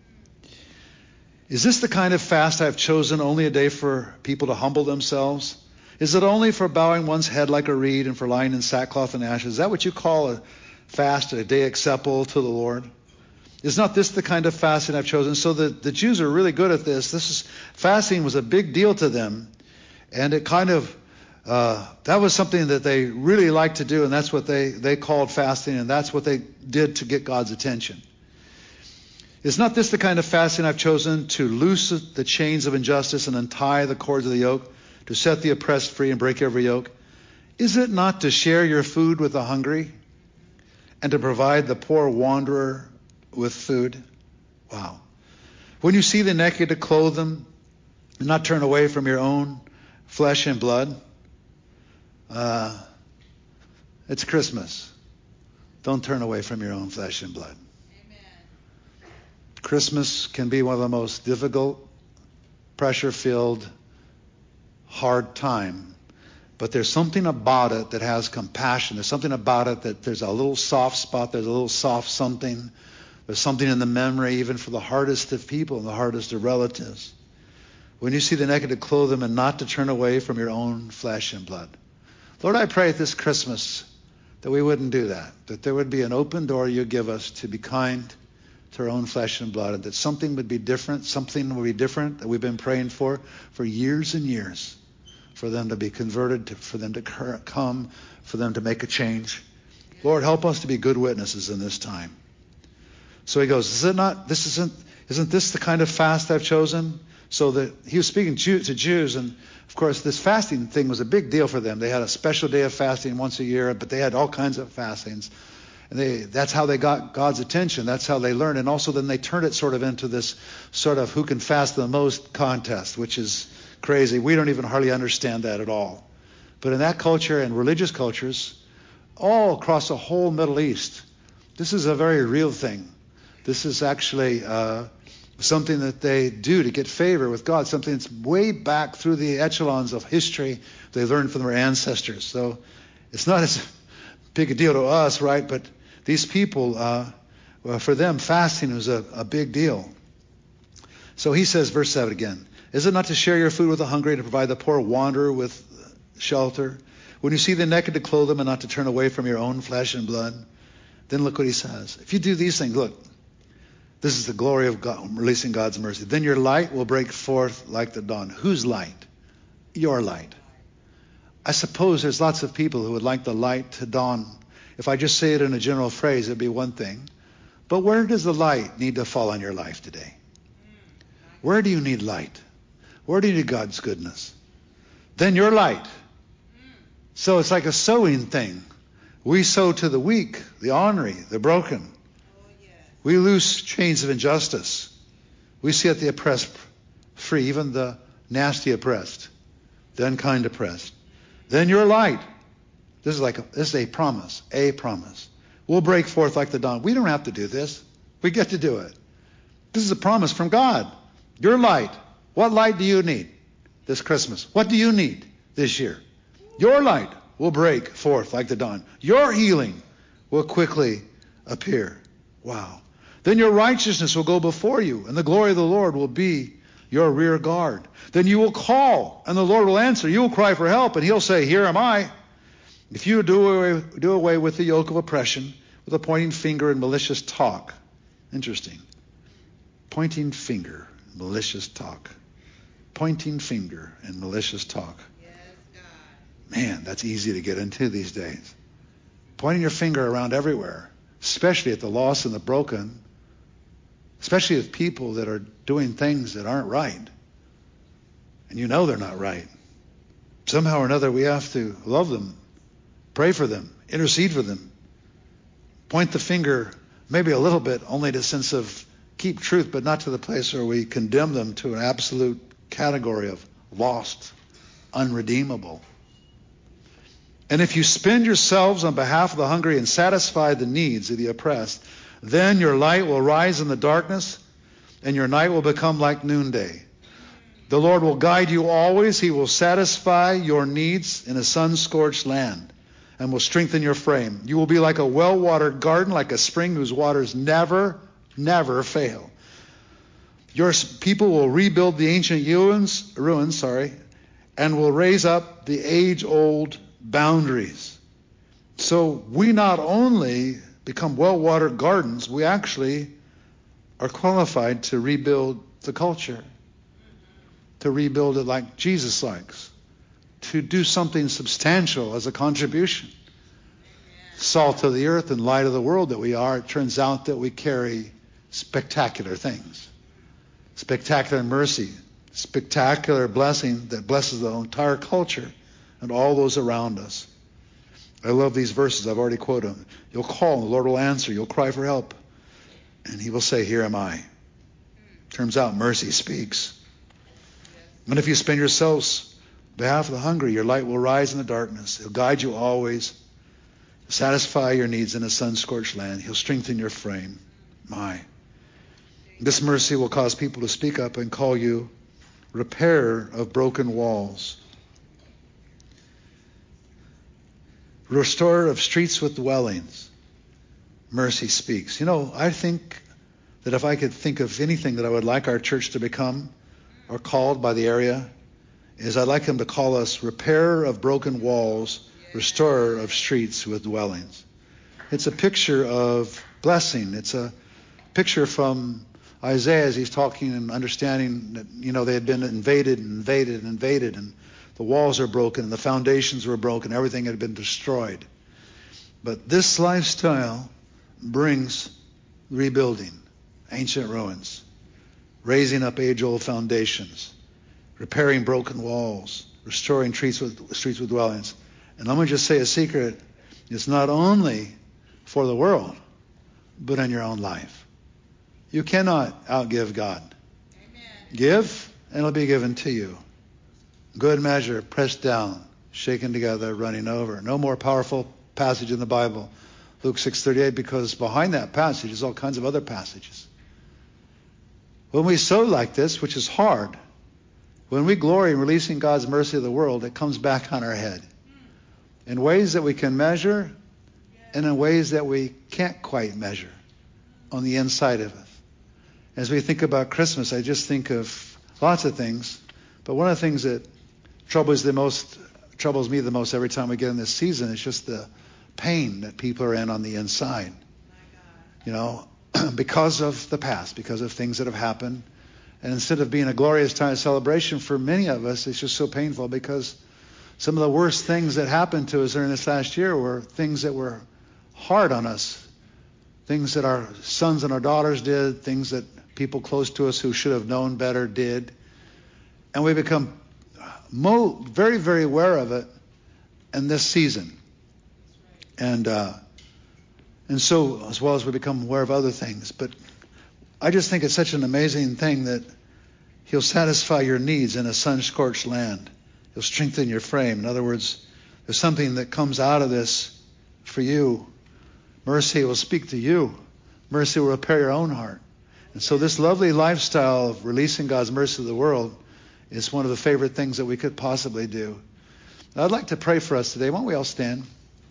Is this the kind of fast I've chosen, only a day for people to humble themselves? Is it only for bowing one's head like a reed and for lying in sackcloth and ashes? Is that what you call a fast, a day acceptable to the Lord? Is not this the kind of fasting I've chosen? So the, the Jews are really good at this. This is fasting was a big deal to them. And it kind of, uh, that was something that they really liked to do. And that's what they, they called fasting. And that's what they did to get God's attention. Is not this the kind of fasting I've chosen, to loose the chains of injustice and untie the cords of the yoke, to set the oppressed free and break every yoke? Is it not to share your food with the hungry and to provide the poor wanderer with food? Wow. When you see the naked, to clothe them and not turn away from your own flesh and blood? Uh, it's Christmas. Don't turn away from your own flesh and blood. Amen. Christmas can be one of the most difficult, pressure-filled, hard time. But there's something about it that has compassion. There's something about it that there's a little soft spot. There's a little soft something. There's something in the memory, even for the hardest of people and the hardest of relatives. When you see the naked, to clothe them and not to turn away from your own flesh and blood. Lord, I pray this Christmas that we wouldn't do that. That there would be an open door you give us to be kind to our own flesh and blood. And that something would be different. Something would be different that we've been praying for for years and years. For them to be converted, to, for them to come, for them to make a change. Lord, help us to be good witnesses in this time. So he goes, is it not, this isn't, isn't this the kind of fast I've chosen? So that he was speaking to, to Jews, and of course this fasting thing was a big deal for them. They had a special day of fasting once a year, but they had all kinds of fastings. And they, that's how they got God's attention. That's how they learned. And also then they turned it sort of into this sort of who can fast the most contest, which is crazy. We don't even hardly understand that at all. But in that culture and religious cultures, all across the whole Middle East, this is a very real thing. This is actually uh, something that they do to get favor with God, something that's way back through the echelons of history they learned from their ancestors. So it's not as big a deal to us, right? But these people, uh, well, for them, fasting was a, a big deal. So he says, verse seven again, is it not to share your food with the hungry, to provide the poor wanderer with shelter? When you see the naked, to clothe them and not to turn away from your own flesh and blood? Then look what he says. If you do these things, look, this is the glory of God, releasing God's mercy. Then your light will break forth like the dawn. Whose light? Your light. I suppose there's lots of people who would like the light to dawn. If I just say it in a general phrase, it'd be one thing. But where does the light need to fall on your life today? Where do you need light? Where do you need God's goodness? Then your light. So it's like a sowing thing. We sow to the weak, the ornery, the broken. We loose chains of injustice. We set the oppressed free, even the nasty oppressed, the unkind oppressed. Then your light. This is like a, this is a promise, a promise. We'll break forth like the dawn. We don't have to do this. We get to do it. This is a promise from God. Your light. What light do you need this Christmas? What do you need this year? Your light will break forth like the dawn. Your healing will quickly appear. Wow. Then your righteousness will go before you, and the glory of the Lord will be your rear guard. Then you will call, and the Lord will answer. You will cry for help, and he'll say, here am I. If you do away, do away with the yoke of oppression, with a pointing finger and malicious talk. Interesting. Pointing finger, malicious talk. Pointing finger and malicious talk. Yes, God. Man, that's easy to get into these days. Pointing your finger around everywhere. especially at the lost and the broken, especially with people that are doing things that aren't right. And you know they're not right. Somehow or another, we have to love them, pray for them, intercede for them, point the finger maybe a little bit, only to a sense of keep truth, but not to the place where we condemn them to an absolute category of lost, unredeemable. And if you spend yourselves on behalf of the hungry and satisfy the needs of the oppressed, then your light will rise in the darkness, and your night will become like noonday. The Lord will guide you always. He will satisfy your needs in a sun-scorched land and will strengthen your frame. You will be like a well-watered garden, like a spring whose waters never, never fail. Your people will rebuild the ancient ruins, ruins, sorry, and will raise up the age-old boundaries. So we not only become well-watered gardens, we actually are qualified to rebuild the culture, to rebuild it like Jesus likes, to do something substantial as a contribution. Salt of the earth and light of the world that we are, it turns out that we carry spectacular things. Spectacular mercy, spectacular blessing that blesses the entire culture and all those around us. I love these verses. I've already quoted them. You'll call and the Lord will answer. You'll cry for help and he will say, here am I. Turns out mercy speaks. And if you spend yourselves on behalf of the hungry, your light will rise in the darkness. He'll guide you always, satisfy your needs in a sun-scorched land. He'll strengthen your frame. My. This mercy will cause people to speak up and call you repairer of broken walls, restorer of streets with dwellings. Mercy speaks. You know, I think that if I could think of anything that I would like our church to become or called by the area, is I'd like him to call us repairer of broken walls, restorer of streets with dwellings. It's a picture of blessing. It's a picture from Isaiah as he's talking and understanding that, you know, they had been invaded and invaded and invaded, and the walls are broken and the foundations were broken. Everything had been destroyed. But this lifestyle brings rebuilding ancient ruins, raising up age-old foundations, repairing broken walls, restoring streets with, streets with dwellings. And let me just say a secret. It's not only for the world, but in your own life. You cannot outgive God. Amen. Give, and it'll be given to you. Good measure, pressed down, shaken together, running over. No more powerful passage in the Bible, Luke six thirty-eight, because behind that passage is all kinds of other passages. When we sow like this, which is hard, when we glory in releasing God's mercy to the world, it comes back on our head in ways that we can measure and in ways that we can't quite measure on the inside of us. As we think about Christmas, I just think of lots of things, but one of the things that troubles the most, troubles me the most every time we get in this season is just the pain that people are in on the inside. You know, because of the past, because of things that have happened. And instead of being a glorious time of celebration, for many of us, it's just so painful because some of the worst things that happened to us during this last year were things that were hard on us. Things that our sons and our daughters did, things that people close to us who should have known better did. And we become mo- very, very aware of it in this season. And uh, and so, as well as we become aware of other things. But I just think it's such an amazing thing that he'll satisfy your needs in a sun-scorched land. He'll strengthen your frame. In other words, there's something that comes out of this for you. Mercy will speak to you. Mercy will repair your own heart. And so this lovely lifestyle of releasing God's mercy to the world is one of the favorite things that we could possibly do. Now, I'd like to pray for us today. Why don't we all stand?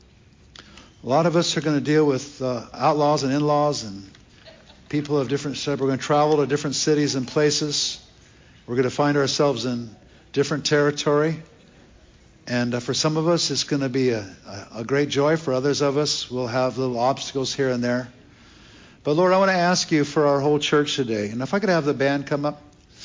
A lot of us are going to deal with uh, outlaws and in-laws and people of different stuff. We're going to travel to different cities and places. We're going to find ourselves in different territory. And uh, for some of us, it's going to be a, a, a great joy. For others of us, we'll have little obstacles here and there. But Lord, I want to ask you for our whole church today. And if I could have the band come up.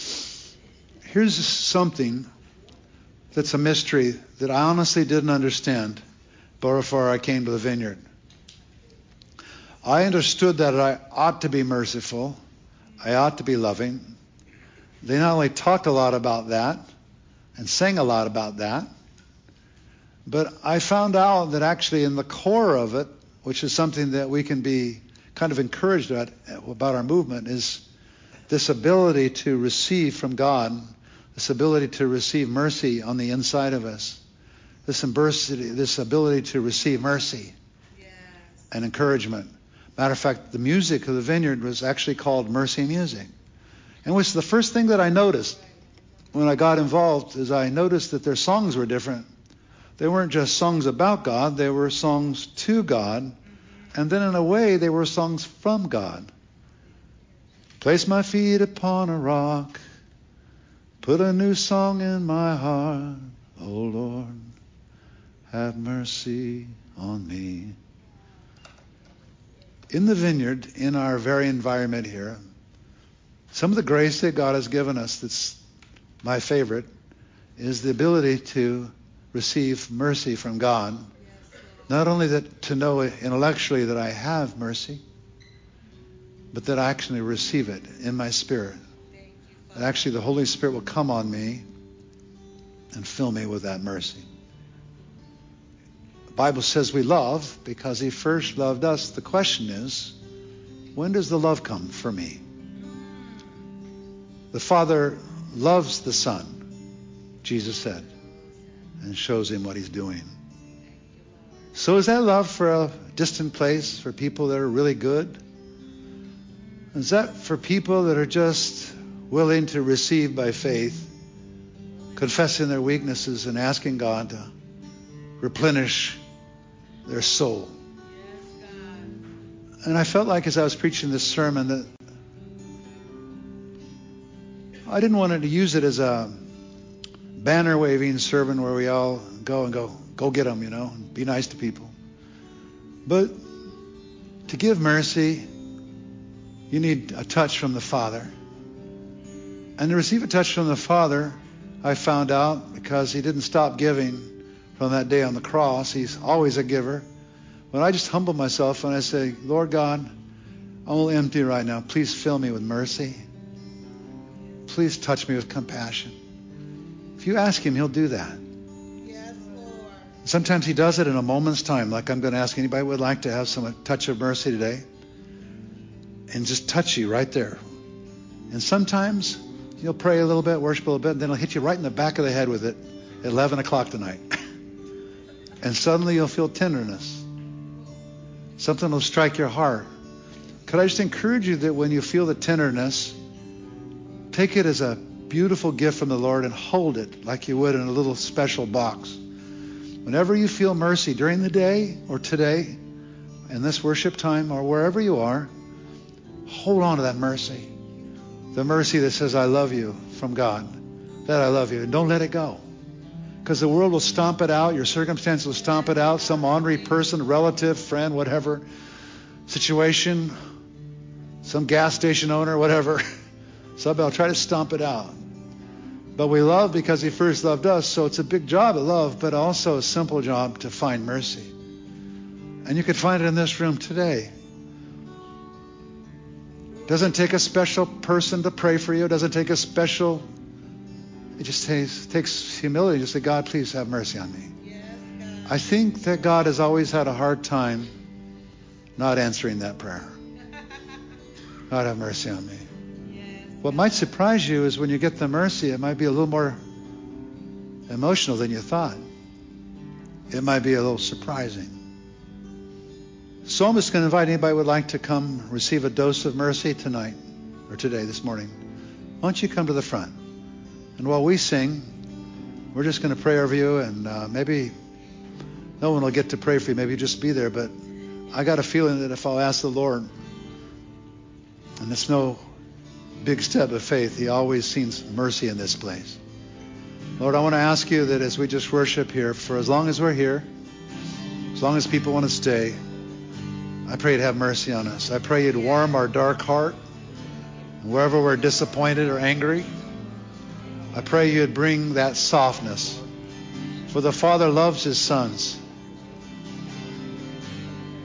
Here's something that's a mystery that I honestly didn't understand before I came to the vineyard. I understood that I ought to be merciful. I ought to be loving. They not only talked a lot about that and sang a lot about that, but I found out that actually in the core of it, which is something that we can be kind of encouraged at, about our movement, is this ability to receive from God, this ability to receive mercy on the inside of us, this ability, this ability to receive mercy yes. and encouragement. Matter of fact, the music of the Vineyard was actually called Mercy Music. And which the first thing that I noticed when I got involved is I noticed that their songs were different. They weren't just songs about God, they were songs to God. Mm-hmm. And then in a way, they were songs from God. Place my feet upon a rock, put a new song in my heart. Oh Lord, have mercy on me. In the Vineyard, in our very environment here, some of the grace that God has given us that's my favorite is the ability to receive mercy from God. Not only that to know intellectually that I have mercy, but that I actually receive it in my spirit. That actually the Holy Spirit will come on me and fill me with that mercy. The Bible says we love because he first loved us. The question is, when does the love come for me? The Father loves the Son, Jesus said, and shows him what he's doing. So is that love for a distant place, for people that are really good? Is that for people that are just willing to receive by faith, confessing their weaknesses and asking God to replenish their soul? Yes, God. And I felt like as I was preaching this sermon that I didn't want to use it as a banner waving sermon where we all go and go, go get them, you know, and be nice to people. But to give mercy, you need a touch from the Father. And to receive a touch from the Father, I found out, because he didn't stop giving from that day on the cross. He's always a giver. When I just humble myself and I say, Lord God, I'm a little empty right now. Please fill me with mercy. Please touch me with compassion. If you ask him, he'll do that. Yes, Lord. Sometimes he does it in a moment's time. Like I'm going to ask anybody who would like to have some touch of mercy today. And just touch you right there. And sometimes you'll pray a little bit, worship a little bit, and then he'll hit you right in the back of the head with it at eleven o'clock tonight. And suddenly you'll feel tenderness. Something will strike your heart. Could I just encourage you that when you feel the tenderness, take it as a beautiful gift from the Lord and hold it like you would in a little special box. Whenever you feel mercy during the day or today, in this worship time or wherever you are, hold on to that mercy. The mercy that says, I love you from God. That I love you. And don't let it go. Because the world will stomp it out. Your circumstances will stomp it out. Some ornery person, relative, friend, whatever situation, some gas station owner, whatever. Somebody will try to stomp it out. But we love because he first loved us. So it's a big job of love, but also a simple job to find mercy. And you could find it in this room today. Doesn't take a special person to pray for you. It doesn't take a special, it just takes, takes humility to say, God, please have mercy on me. Yes, God. I think that God has always had a hard time not answering that prayer. God, have mercy on me. Yes, what might surprise you is when you get the mercy, it might be a little more emotional than you thought. It might be a little surprising. So I'm just going to invite anybody who would like to come receive a dose of mercy tonight or today, this morning. Why don't you come to the front? And while we sing, we're just going to pray over you, and uh, maybe no one will get to pray for you. Maybe you just be there. But I got a feeling that if I'll ask the Lord, and it's no big step of faith, he always sees mercy in this place. Lord, I want to ask you that as we just worship here, for as long as we're here, as long as people want to stay, I pray you'd have mercy on us. I pray you'd warm our dark heart. And wherever we're disappointed or angry, I pray you'd bring that softness. For the Father loves his sons.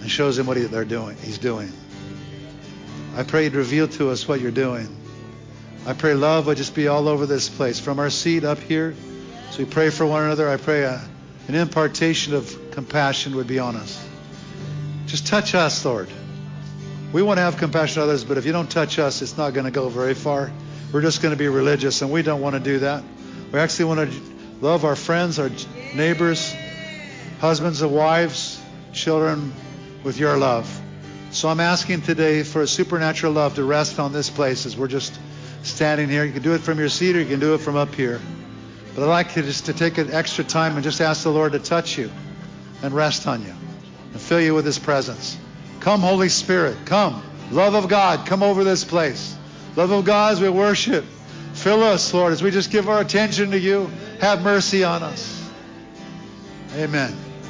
and shows him what he, they're doing. He's doing. I pray you'd reveal to us what you're doing. I pray love would just be all over this place, from our seat up here. So we pray for one another. I pray a, an impartation of compassion would be on us. Just touch us, Lord. We want to have compassion on others, but if you don't touch us, it's not going to go very far. We're just going to be religious, and we don't want to do that. We actually want to love our friends, our neighbors, husbands and wives, children with your love. So I'm asking today for a supernatural love to rest on this place as we're just standing here. You can do it from your seat or you can do it from up here. But I'd like you just to take an extra time and just ask the Lord to touch you and rest on you and fill you with his presence. Come, Holy Spirit, come. Love of God, come over this place. Love of God as we worship. Fill us, Lord, as we just give our attention to you. Have mercy on us. Amen.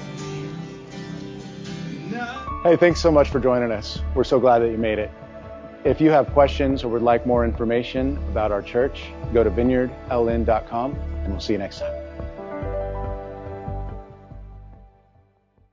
Hey, thanks so much for joining us. We're so glad that you made it. If you have questions or would like more information about our church, go to vineyard l n dot com, and we'll see you next time.